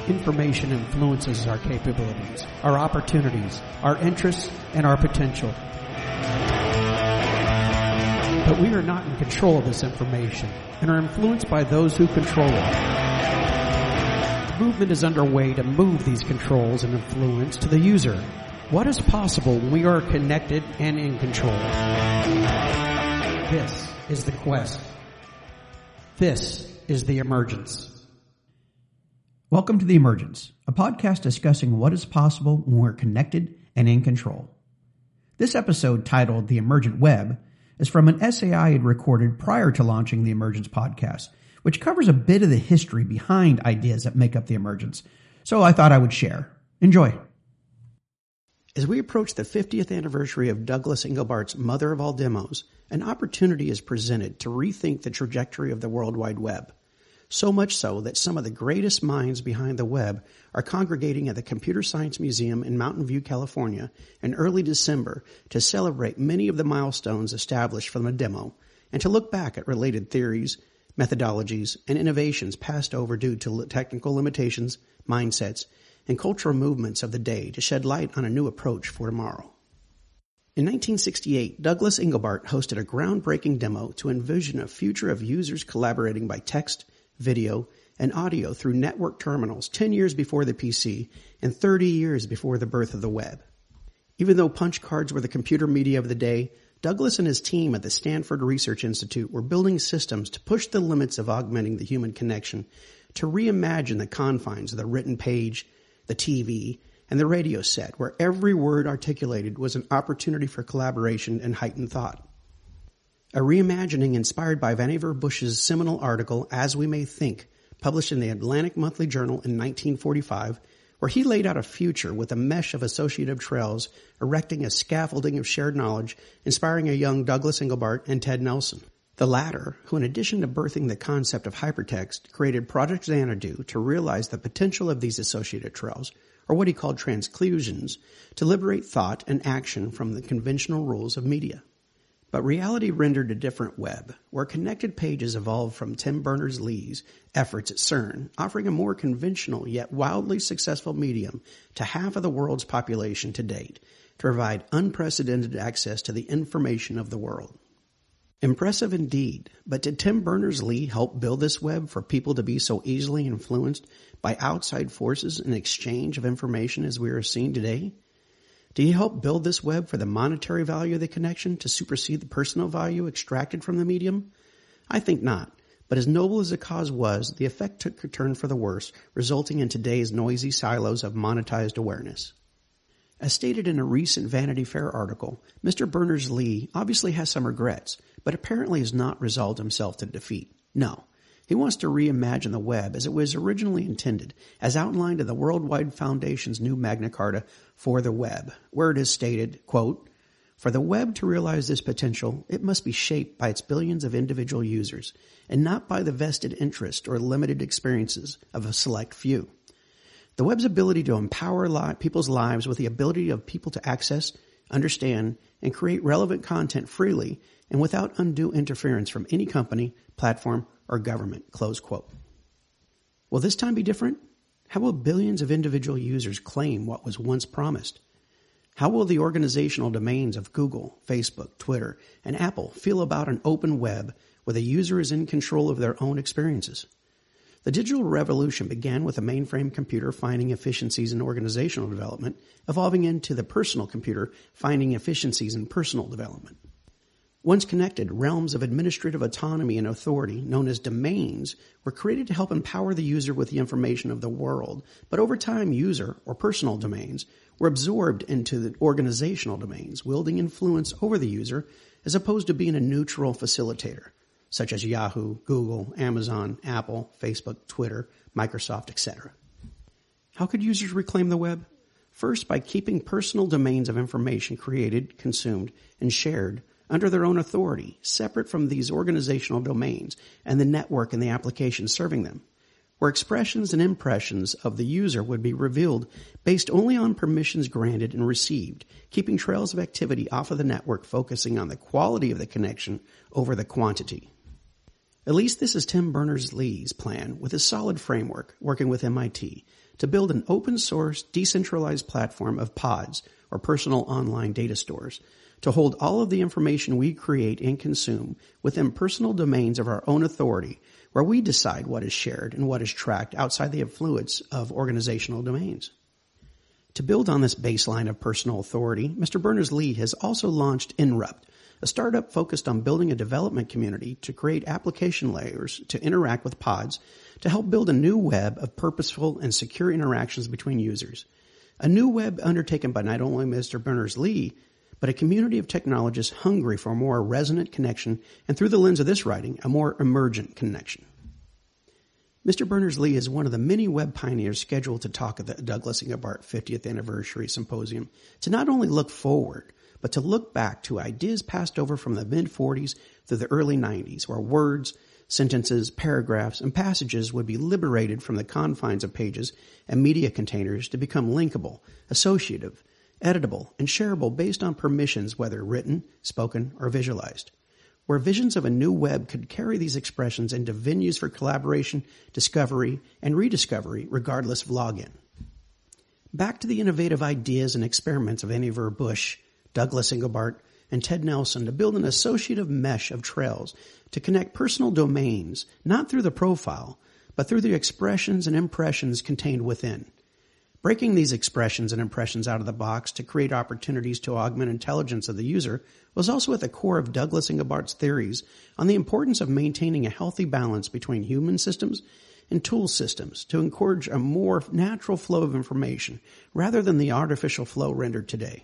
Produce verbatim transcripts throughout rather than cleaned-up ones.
information influences our capabilities, our opportunities, our interests, and our potential. But we are not in control of this information and are influenced by those who control it. The movement is underway to move these controls and influence to the user. What is possible when we are connected and in control? This is the quest. This is the emergence. Welcome to The Emergence, a podcast discussing what is possible when we're connected and in control. This episode, titled The Emergent Web, is from an essay I had recorded prior to launching the Emergence podcast, which covers a bit of the history behind ideas that make up the emergence, so I thought I would share. Enjoy. As we approach the fiftieth anniversary of Douglas Engelbart's Mother of All Demos, an opportunity is presented to rethink the trajectory of the World Wide Web. So much so that some of the greatest minds behind the web are congregating at the Computer Science Museum in Mountain View, California in early December to celebrate many of the milestones established from the demo and to look back at related theories, methodologies, and innovations passed over due to technical limitations, mindsets, and cultural movements of the day to shed light on a new approach for tomorrow. In nineteen sixty-eight, Douglas Engelbart hosted a groundbreaking demo to envision a future of users collaborating by text, video, and audio through network terminals ten years before the P C and thirty years before the birth of the web. Even though punch cards were the computer media of the day, Douglas and his team at the Stanford Research Institute were building systems to push the limits of augmenting the human connection, to reimagine the confines of the written page, the T V, and the radio set, where every word articulated was an opportunity for collaboration and heightened thought. A reimagining inspired by Vannevar Bush's seminal article, As We May Think, published in the Atlantic Monthly Journal in nineteen forty-five, where he laid out a future with a mesh of associative trails, erecting a scaffolding of shared knowledge, inspiring a young Douglas Engelbart and Ted Nelson. The latter, who in addition to birthing the concept of hypertext, created Project Xanadu to realize the potential of these associative trails, or what he called transclusions, to liberate thought and action from the conventional rules of media. But reality rendered a different web, where connected pages evolved from Tim Berners-Lee's efforts at CERN, offering a more conventional yet wildly successful medium to half of the world's population to date, to provide unprecedented access to the information of the world. Impressive indeed, but did Tim Berners-Lee help build this web for people to be so easily influenced by outside forces in exchange of information as we are seeing today? Did he help build this web for the monetary value of the connection to supersede the personal value extracted from the medium? I think not, but as noble as the cause was, the effect took a turn for the worse, resulting in today's noisy silos of monetized awareness. As stated in a recent Vanity Fair article, Mister Berners-Lee obviously has some regrets, but apparently has not resolved himself to defeat. No. He wants to reimagine the web as it was originally intended, as outlined in the World Wide Foundation's new Magna Carta for the web, where it is stated, quote, "For the web to realize this potential, it must be shaped by its billions of individual users, and not by the vested interest or limited experiences of a select few. The web's ability to empower li- people's lives with the ability of people to access, understand, and create relevant content freely and without undue interference from any company, platform, or government," close quote. Will this time be different? How will billions of individual users claim what was once promised? How will the organizational domains of Google, Facebook, Twitter, and Apple feel about an open web where the user is in control of their own experiences? The digital revolution began with a mainframe computer finding efficiencies in organizational development, evolving into the personal computer finding efficiencies in personal development. Once connected, realms of administrative autonomy and authority, known as domains, were created to help empower the user with the information of the world. But over time, user, or personal domains, were absorbed into the organizational domains, wielding influence over the user as opposed to being a neutral facilitator, such as Yahoo, Google, Amazon, Apple, Facebook, Twitter, Microsoft, et cetera. How could users reclaim the web? First, by keeping personal domains of information created, consumed, and shared under their own authority, separate from these organizational domains and the network and the application serving them, where expressions and impressions of the user would be revealed based only on permissions granted and received, keeping trails of activity off of the network, focusing on the quality of the connection over the quantity. At least this is Tim Berners-Lee's plan with a solid framework working with M I T to build an open-source, decentralized platform of pods, or personal online data stores, to hold all of the information we create and consume within personal domains of our own authority, where we decide what is shared and what is tracked outside the influence of organizational domains. To build on this baseline of personal authority, Mister Berners-Lee has also launched Inrupt, a startup focused on building a development community to create application layers to interact with pods to help build a new web of purposeful and secure interactions between users. A new web undertaken by not only Mister Berners-Lee, but a community of technologists hungry for a more resonant connection and, through the lens of this writing, a more emergent connection. Mister Berners-Lee is one of the many web pioneers scheduled to talk at the Douglas Engelbart fiftieth Anniversary Symposium to not only look forward, but to look back to ideas passed over from the mid-forties through the early nineties, where words, sentences, paragraphs, and passages would be liberated from the confines of pages and media containers to become linkable, associative, editable, and shareable based on permissions, whether written, spoken, or visualized, where visions of a new web could carry these expressions into venues for collaboration, discovery, and rediscovery, regardless of login. Back to the innovative ideas and experiments of Vannevar Bush, Douglas Engelbart, and Ted Nelson to build an associative mesh of trails to connect personal domains, not through the profile, but through the expressions and impressions contained within. Breaking these expressions and impressions out of the box to create opportunities to augment intelligence of the user was also at the core of Douglas Engelbart's theories on the importance of maintaining a healthy balance between human systems and tool systems to encourage a more natural flow of information rather than the artificial flow rendered today.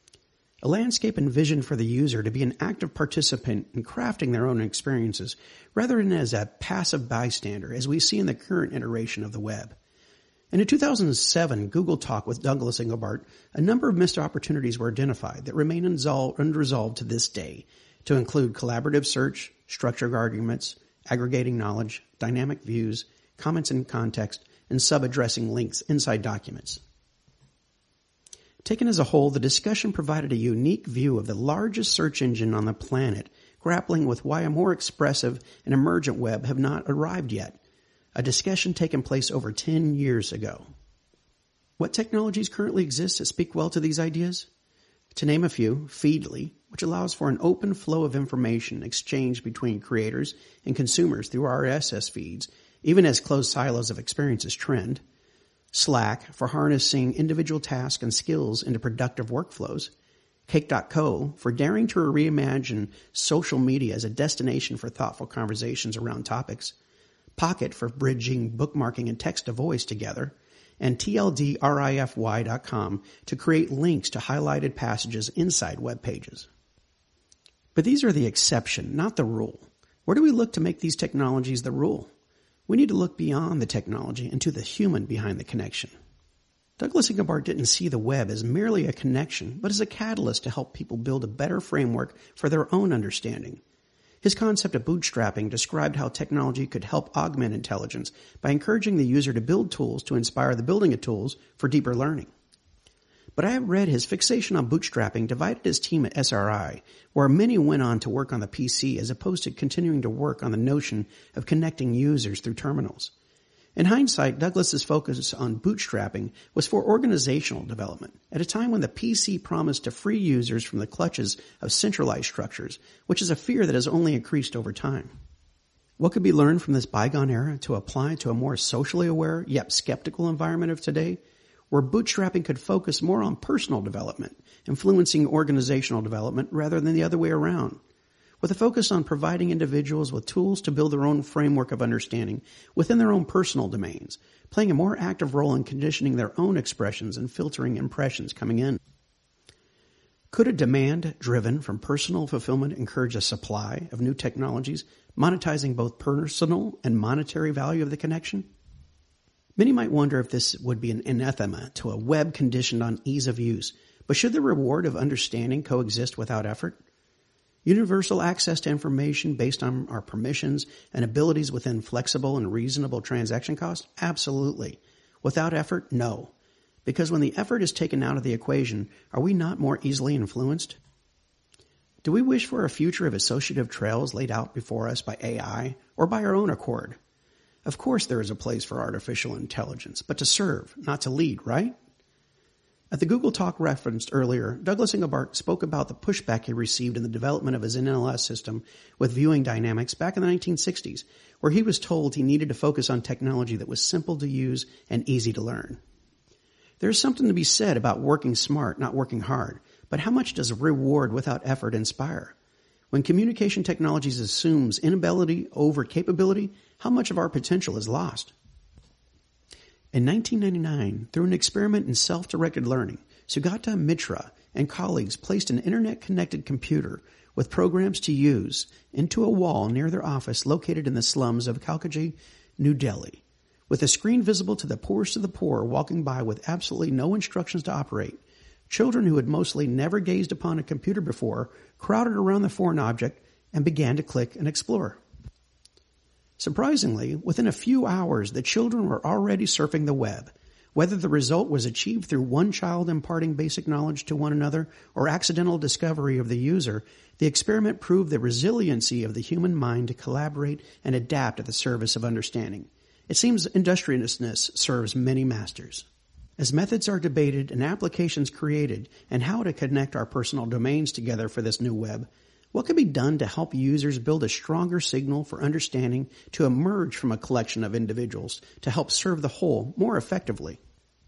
A landscape envisioned for the user to be an active participant in crafting their own experiences rather than as a passive bystander, as we see in the current iteration of the web. And in two thousand seven Google Talk with Douglas Engelbart, a number of missed opportunities were identified that remain unresolved to this day, to include collaborative search, structured arguments, aggregating knowledge, dynamic views, comments in context, and sub-addressing links inside documents. Taken as a whole, the discussion provided a unique view of the largest search engine on the planet, grappling with why a more expressive and emergent web have not arrived yet, a discussion taken place over ten years ago. What technologies currently exist that speak well to these ideas? To name a few, Feedly, which allows for an open flow of information exchanged between creators and consumers through R S S feeds, even as closed silos of experiences trend. Slack, for harnessing individual tasks and skills into productive workflows. Cake dot co, for daring to reimagine social media as a destination for thoughtful conversations around topics. Pocket, for bridging bookmarking and text-to-voice together. And T L D rify dot com to create links to highlighted passages inside web pages. But these are the exception, not the rule. Where do we look to make these technologies the rule? We need to look beyond the technology and to the human behind the connection. Douglas Engelbart didn't see the web as merely a connection, but as a catalyst to help people build a better framework for their own understanding. His concept of bootstrapping described how technology could help augment intelligence by encouraging the user to build tools to inspire the building of tools for deeper learning. But I have read his fixation on bootstrapping divided his team at S R I, where many went on to work on the P C as opposed to continuing to work on the notion of connecting users through terminals. In hindsight, Douglas's focus on bootstrapping was for organizational development, at a time when the P C promised to free users from the clutches of centralized structures, which is a fear that has only increased over time. What could be learned from this bygone era to apply to a more socially aware, yet skeptical environment of today, where bootstrapping could focus more on personal development, influencing organizational development rather than the other way around, with a focus on providing individuals with tools to build their own framework of understanding within their own personal domains, playing a more active role in conditioning their own expressions and filtering impressions coming in. Could a demand driven from personal fulfillment encourage a supply of new technologies, monetizing both personal and monetary value of the connection? Many might wonder if this would be an anathema to a web conditioned on ease of use, but should the reward of understanding coexist without effort? Universal access to information based on our permissions and abilities within flexible and reasonable transaction costs? Absolutely. Without effort? No. Because when the effort is taken out of the equation, are we not more easily influenced? Do we wish for a future of associative trails laid out before us by A I or by our own accord? Of course there is a place for artificial intelligence, but to serve, not to lead, right? At the Google Talk referenced earlier, Douglas Engelbart spoke about the pushback he received in the development of his N L S system with viewing dynamics back in the nineteen sixties, where he was told he needed to focus on technology that was simple to use and easy to learn. There is something to be said about working smart, not working hard, but how much does reward without effort inspire? When communication technologies assumes inability over capability, how much of our potential is lost? In nineteen ninety-nine, through an experiment in self-directed learning, Sugata Mitra and colleagues placed an internet-connected computer with programs to use into a wall near their office located in the slums of Kalkaji, New Delhi. With a screen visible to the poorest of the poor walking by with absolutely no instructions to operate, children who had mostly never gazed upon a computer before crowded around the foreign object and began to click and explore. Surprisingly, within a few hours, the children were already surfing the web. Whether the result was achieved through one child imparting basic knowledge to one another or accidental discovery of the user, the experiment proved the resiliency of the human mind to collaborate and adapt at the service of understanding. It seems industriousness serves many masters. As methods are debated and applications created and how to connect our personal domains together for this new web, what can be done to help users build a stronger signal for understanding to emerge from a collection of individuals to help serve the whole more effectively?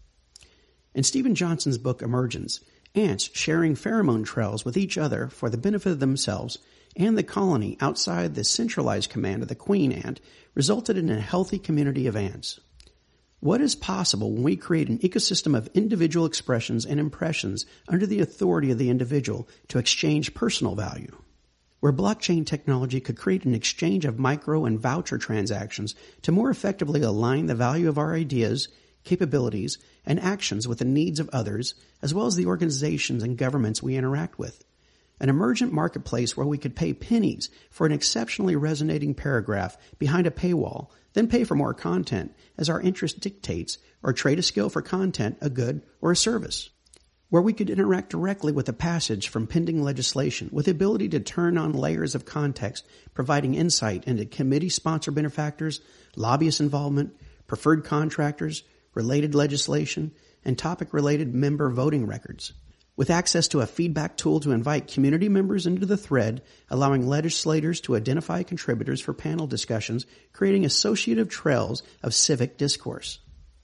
In Stephen Johnson's book Emergence, ants sharing pheromone trails with each other for the benefit of themselves and the colony outside the centralized command of the queen ant resulted in a healthy community of ants. What is possible when we create an ecosystem of individual expressions and impressions under the authority of the individual to exchange personal value? Where blockchain technology could create an exchange of micro and voucher transactions to more effectively align the value of our ideas, capabilities, and actions with the needs of others, as well as the organizations and governments we interact with. An emergent marketplace where we could pay pennies for an exceptionally resonating paragraph behind a paywall, then pay for more content as our interest dictates, or trade a skill for content, a good, or a service. Where we could interact directly with a passage from pending legislation with the ability to turn on layers of context, providing insight into committee-sponsored benefactors, lobbyist involvement, preferred contractors, related legislation, and topic-related member voting records. With access to a feedback tool to invite community members into the thread, allowing legislators to identify contributors for panel discussions, creating associative trails of civic discourse.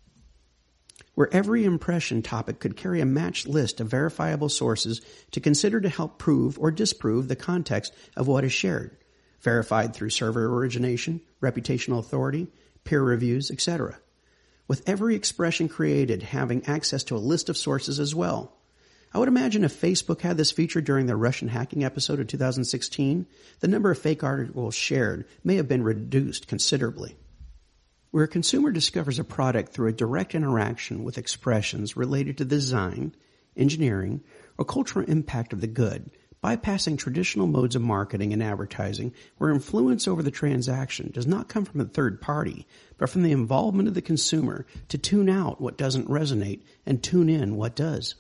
Where every impression topic could carry a matched list of verifiable sources to consider to help prove or disprove the context of what is shared, verified through server origination, reputational authority, peer reviews, et cetera. With every expression created having access to a list of sources as well. I would imagine if Facebook had this feature during their Russian hacking episode of two thousand sixteen, the number of fake articles shared may have been reduced considerably. Where a consumer discovers a product through a direct interaction with expressions related to the design, engineering, or cultural impact of the good, bypassing traditional modes of marketing and advertising where influence over the transaction does not come from a third party, but from the involvement of the consumer to tune out what doesn't resonate and tune in what does.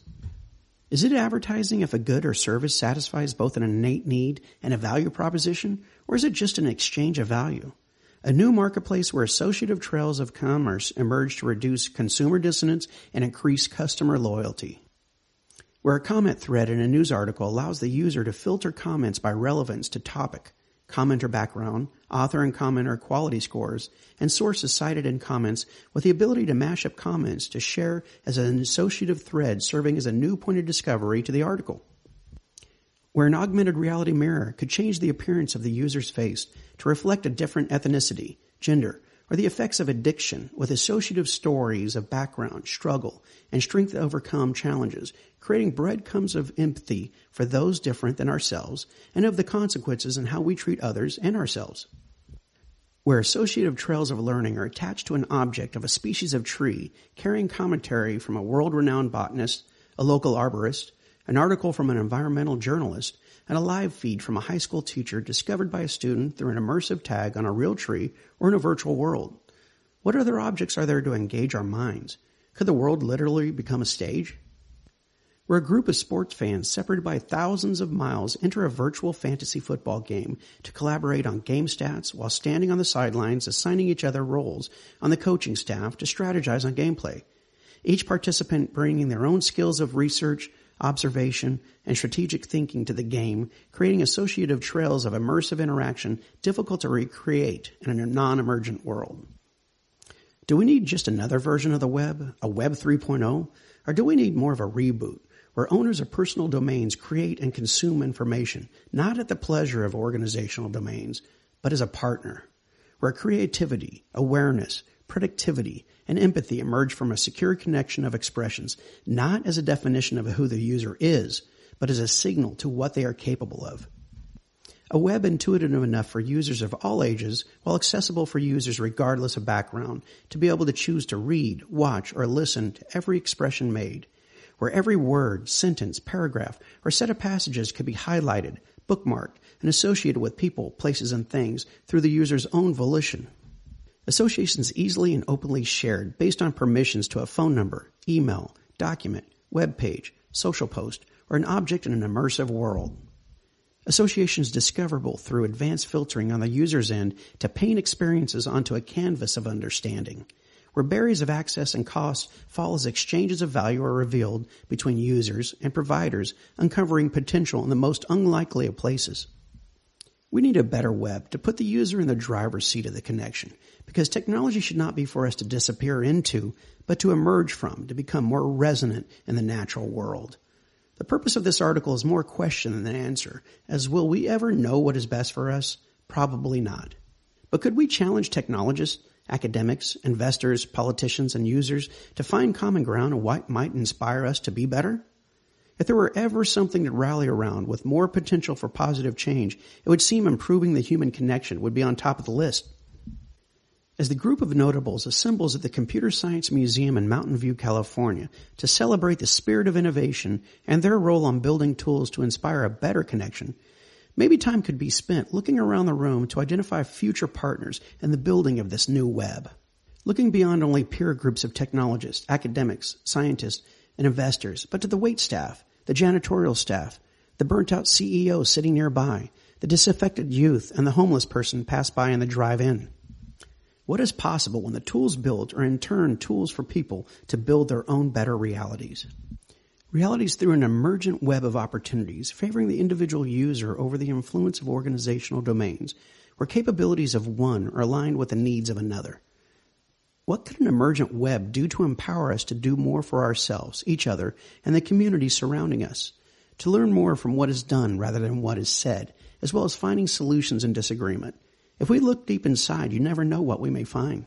Is it advertising if a good or service satisfies both an innate need and a value proposition, or is it just an exchange of value? A new marketplace where associative trails of commerce emerge to reduce consumer dissonance and increase customer loyalty. Where a comment thread in a news article allows the user to filter comments by relevance to topic, commenter background, author and commenter quality scores, and sources cited in comments with the ability to mash up comments to share as an associative thread serving as a new point of discovery to the article. Where an augmented reality mirror could change the appearance of the user's face to reflect a different ethnicity, gender, or the effects of addiction with associative stories of background, struggle, and strength to overcome challenges, creating breadcrumbs of empathy for those different than ourselves and of the consequences in how we treat others and ourselves. Where associative trails of learning are attached to an object of a species of tree carrying commentary from a world-renowned botanist, a local arborist, an article from an environmental journalist, and a live feed from a high school teacher discovered by a student through an immersive tag on a real tree or in a virtual world. What other objects are there to engage our minds? Could the world literally become a stage? where a group of sports fans separated by thousands of miles enter a virtual fantasy football game to collaborate on game stats while standing on the sidelines assigning each other roles on the coaching staff to strategize on gameplay. Each participant bringing their own skills of research, observation, and strategic thinking to the game, creating associative trails of immersive interaction difficult to recreate in a non-emergent world. Do we need just another version of the web, a Web three point oh, or do we need more of a reboot, where owners of personal domains create and consume information, not at the pleasure of organizational domains, but as a partner, where creativity, awareness, productivity, and empathy emerge from a secure connection of expressions, not as a definition of who the user is, but as a signal to what they are capable of. A web intuitive enough for users of all ages, while accessible for users regardless of background, to be able to choose to read, watch, or listen to every expression made, where every word, sentence, paragraph, or set of passages could be highlighted, bookmarked, and associated with people, places, and things through the user's own volition. Associations easily and openly shared based on permissions to a phone number, email, document, web page, social post, or an object in an immersive world. Associations discoverable through advanced filtering on the user's end to paint experiences onto a canvas of understanding, where barriers of access and cost fall as exchanges of value are revealed between users and providers, uncovering potential in the most unlikely of places. We need a better web to put the user in the driver's seat of the connection, because technology should not be for us to disappear into, but to emerge from, to become more resonant in the natural world. The purpose of this article is more question than answer, as will we ever know what is best for us? Probably not. But could we challenge technologists, academics, investors, politicians, and users to find common ground on what might inspire us to be better? If there were ever something to rally around with more potential for positive change, it would seem improving the human connection would be on top of the list. As the group of notables assembles at the Computer Science Museum in Mountain View, California, to celebrate the spirit of innovation and their role on building tools to inspire a better connection, maybe time could be spent looking around the room to identify future partners in the building of this new web. Looking beyond only peer groups of technologists, academics, scientists, and investors, but to the waitstaff, the janitorial staff, the burnt-out C E O sitting nearby, the disaffected youth, and the homeless person passed by in the drive-in. What is possible when the tools built are in turn tools for people to build their own better realities? Realities through an emergent web of opportunities favoring the individual user over the influence of organizational domains, where capabilities of one are aligned with the needs of another. What could an emergent web do to empower us to do more for ourselves, each other, and the community surrounding us? To learn more from what is done rather than what is said, as well as finding solutions in disagreement. If we look deep inside, you never know what we may find.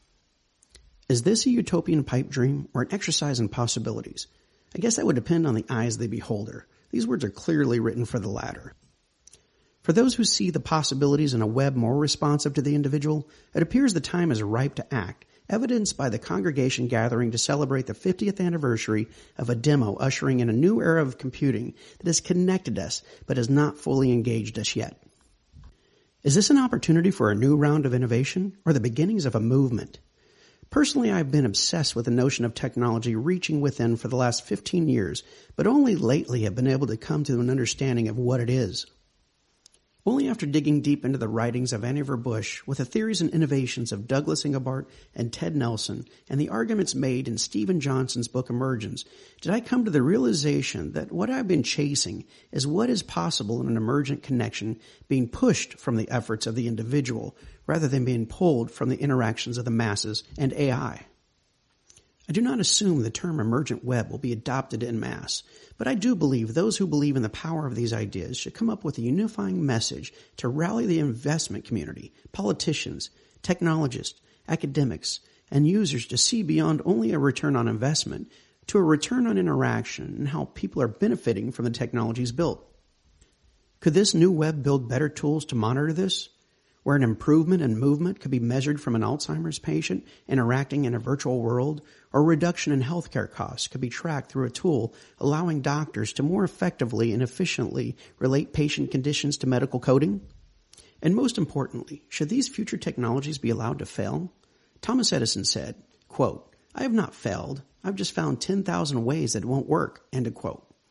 Is this a utopian pipe dream or an exercise in possibilities? I guess that would depend on the eyes of the beholder. These words are clearly written for the latter. For those who see the possibilities in a web more responsive to the individual, it appears the time is ripe to act, evidenced by the congregation gathering to celebrate the fiftieth anniversary of a demo ushering in a new era of computing that has connected us but has not fully engaged us yet. Is this an opportunity for a new round of innovation or the beginnings of a movement? Personally, I've been obsessed with the notion of technology reaching within for the last fifteen years, but only lately have been able to come to an understanding of what it is. Only after digging deep into the writings of Vannevar Bush with the theories and innovations of Douglas Engelbart and Ted Nelson and the arguments made in Stephen Johnson's book Emergence did I come to the realization that what I've been chasing is what is possible in an emergent connection being pushed from the efforts of the individual rather than being pulled from the interactions of the masses and A I. I do not assume the term emergent web will be adopted en masse, but I do believe those who believe in the power of these ideas should come up with a unifying message to rally the investment community, politicians, technologists, academics, and users to see beyond only a return on investment to a return on interaction and how people are benefiting from the technologies built. Could this new web build better tools to monitor this? Where an improvement in movement could be measured from an Alzheimer's patient interacting in a virtual world, or a reduction in healthcare costs could be tracked through a tool allowing doctors to more effectively and efficiently relate patient conditions to medical coding? And most importantly, should these future technologies be allowed to fail? Thomas Edison said, quote, "I have not failed. I've just found ten thousand ways that it won't work," end of quote.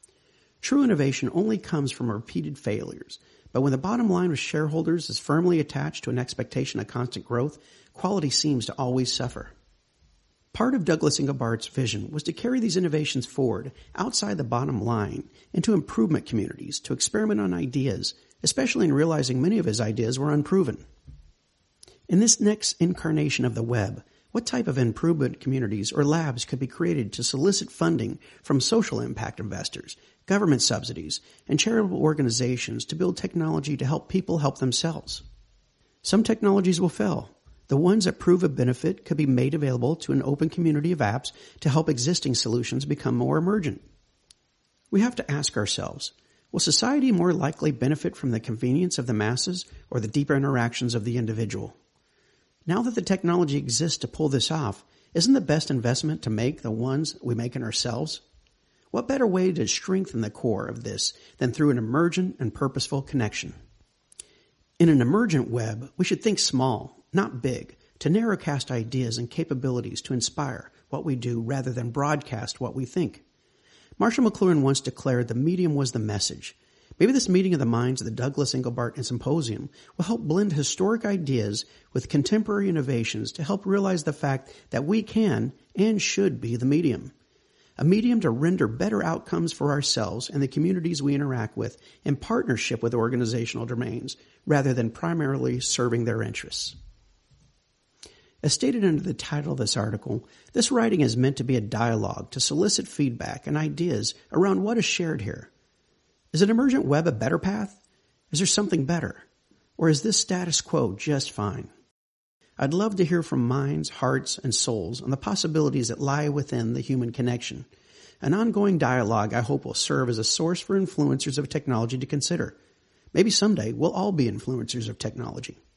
True innovation only comes from repeated failures, but when the bottom line with shareholders is firmly attached to an expectation of constant growth, quality seems to always suffer. Part of Douglas Engelbart's vision was to carry these innovations forward outside the bottom line into improvement communities to experiment on ideas, especially in realizing many of his ideas were unproven. In this next incarnation of the web, what type of improvement communities or labs could be created to solicit funding from social impact investors, government subsidies, and charitable organizations to build technology to help people help themselves? Some technologies will fail. The ones that prove a benefit could be made available to an open community of apps to help existing solutions become more emergent. We have to ask ourselves, will society more likely benefit from the convenience of the masses or the deeper interactions of the individual? Now that the technology exists to pull this off, isn't the best investment to make the ones we make in ourselves? What better way to strengthen the core of this than through an emergent and purposeful connection? In an emergent web, we should think small, not big, to narrowcast ideas and capabilities to inspire what we do rather than broadcast what we think. Marshall McLuhan once declared the medium was the message. Maybe this meeting of the minds of the Douglas Engelbart Symposium will help blend historic ideas with contemporary innovations to help realize the fact that we can and should be the medium. A medium to render better outcomes for ourselves and the communities we interact with in partnership with organizational domains, rather than primarily serving their interests. As stated under the title of this article, this writing is meant to be a dialogue to solicit feedback and ideas around what is shared here. Is an emergent web a better path? Is there something better? Or is this status quo just fine? I'd love to hear from minds, hearts, and souls on the possibilities that lie within the human connection. An ongoing dialogue I hope will serve as a source for influencers of technology to consider. Maybe someday we'll all be influencers of technology.